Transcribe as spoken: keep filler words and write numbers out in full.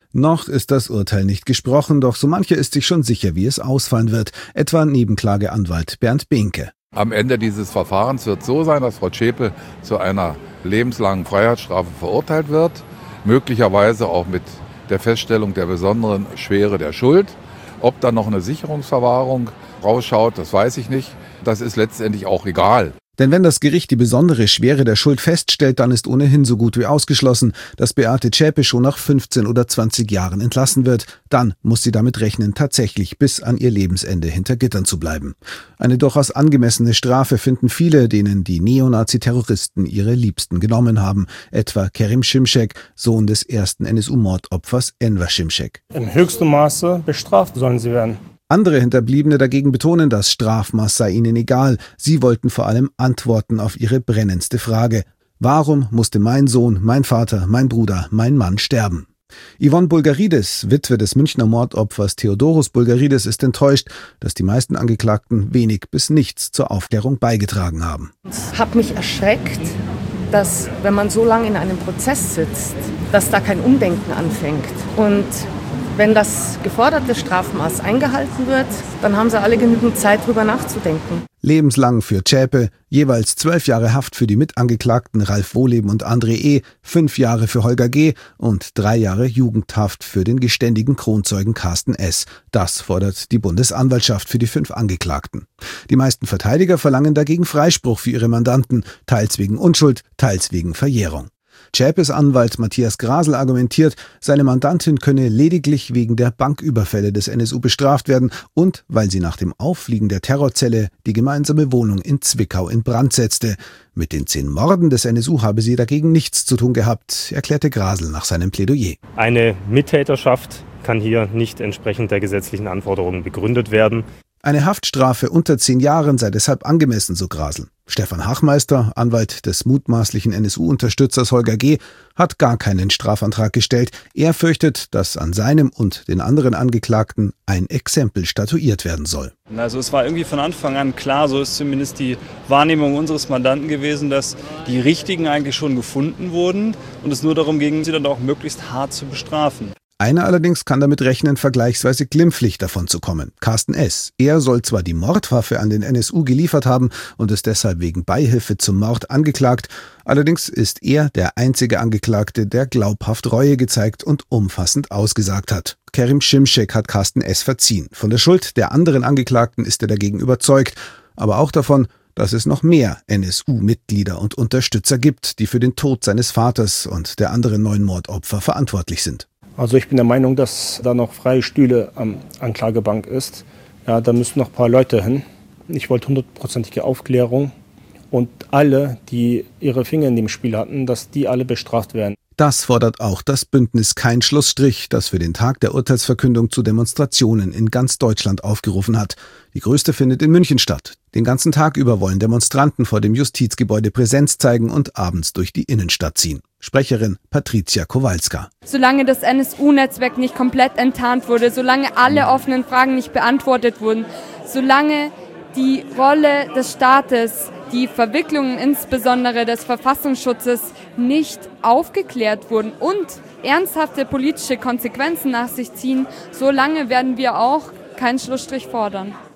Noch ist das Urteil nicht gesprochen, doch so mancher ist sich schon sicher, wie es ausfallen wird, etwa Nebenklageanwalt Bernd Behnke. Am Ende dieses Verfahrens wird es so sein, dass Frau Zschäpe zu einer lebenslangen Freiheitsstrafe verurteilt wird, möglicherweise auch mit der Feststellung der besonderen Schwere der Schuld. Ob dann noch eine Sicherungsverwahrung rausschaut, das weiß ich nicht. Das ist letztendlich auch egal. Denn wenn das Gericht die besondere Schwere der Schuld feststellt, dann ist ohnehin so gut wie ausgeschlossen, dass Beate Zschäpe schon nach fünfzehn oder zwanzig Jahren entlassen wird. Dann muss sie damit rechnen, tatsächlich bis an ihr Lebensende hinter Gittern zu bleiben. Eine durchaus angemessene Strafe finden viele, denen die Neonazi-Terroristen ihre Liebsten genommen haben. Etwa Kerim Şimşek, Sohn des ersten N S U-Mordopfers Enver Şimşek. Im höchsten Maße bestraft sollen sie werden. Andere Hinterbliebene dagegen betonen, das Strafmaß sei ihnen egal. Sie wollten vor allem Antworten auf ihre brennendste Frage. Warum musste mein Sohn, mein Vater, mein Bruder, mein Mann sterben? Yvonne Bulgaridis, Witwe des Münchner Mordopfers Theodoros Bulgaridis, ist enttäuscht, dass die meisten Angeklagten wenig bis nichts zur Aufklärung beigetragen haben. Ich habe mich erschreckt, dass, wenn man so lange in einem Prozess sitzt, dass da kein Umdenken anfängt. Und wenn das geforderte Strafmaß eingehalten wird, dann haben sie alle genügend Zeit, drüber nachzudenken. Lebenslang für Zschäpe, jeweils zwölf Jahre Haft für die Mitangeklagten Ralf Wohleben und André E., fünf Jahre für Holger G. und drei Jahre Jugendhaft für den geständigen Kronzeugen Carsten S. Das fordert die Bundesanwaltschaft für die fünf Angeklagten. Die meisten Verteidiger verlangen dagegen Freispruch für ihre Mandanten, teils wegen Unschuld, teils wegen Verjährung. Zschäpes Anwalt Matthias Grasel argumentiert, seine Mandantin könne lediglich wegen der Banküberfälle des N S U bestraft werden und weil sie nach dem Auffliegen der Terrorzelle die gemeinsame Wohnung in Zwickau in Brand setzte. Mit den zehn Morden des N S U habe sie dagegen nichts zu tun gehabt, erklärte Grasel nach seinem Plädoyer. Eine Mittäterschaft kann hier nicht entsprechend der gesetzlichen Anforderungen begründet werden. Eine Haftstrafe unter zehn Jahren sei deshalb angemessen, so Grasel. Stefan Hachmeister, Anwalt des mutmaßlichen N S U-Unterstützers Holger G., hat gar keinen Strafantrag gestellt. Er fürchtet, dass an seinem und den anderen Angeklagten ein Exempel statuiert werden soll. Also es war irgendwie von Anfang an klar, so ist zumindest die Wahrnehmung unseres Mandanten gewesen, dass die Richtigen eigentlich schon gefunden wurden und es nur darum ging, sie dann auch möglichst hart zu bestrafen. Einer allerdings kann damit rechnen, vergleichsweise glimpflich davon zu kommen. Carsten S. Er soll zwar die Mordwaffe an den N S U geliefert haben und ist deshalb wegen Beihilfe zum Mord angeklagt, allerdings ist er der einzige Angeklagte, der glaubhaft Reue gezeigt und umfassend ausgesagt hat. Kerim Şimşek hat Carsten S. verziehen. Von der Schuld der anderen Angeklagten ist er dagegen überzeugt, aber auch davon, dass es noch mehr N S U-Mitglieder und Unterstützer gibt, die für den Tod seines Vaters und der anderen neun Mordopfer verantwortlich sind. Also ich bin der Meinung, dass da noch freie Stühle am Anklagebank ist. Ja, da müssen noch ein paar Leute hin. Ich wollte hundertprozentige Aufklärung und alle, die ihre Finger in dem Spiel hatten, dass die alle bestraft werden. Das fordert auch das Bündnis Kein Schlussstrich, das für den Tag der Urteilsverkündung zu Demonstrationen in ganz Deutschland aufgerufen hat. Die größte findet in München statt. Den ganzen Tag über wollen Demonstranten vor dem Justizgebäude Präsenz zeigen und abends durch die Innenstadt ziehen. Sprecherin Patricia Kowalska. Solange das N S U-Netzwerk nicht komplett enttarnt wurde, solange alle offenen Fragen nicht beantwortet wurden, solange die Rolle des Staates, die Verwicklungen insbesondere des Verfassungsschutzes nicht aufgeklärt wurden und ernsthafte politische Konsequenzen nach sich ziehen, solange werden wir auch keinen Schlussstrich fordern.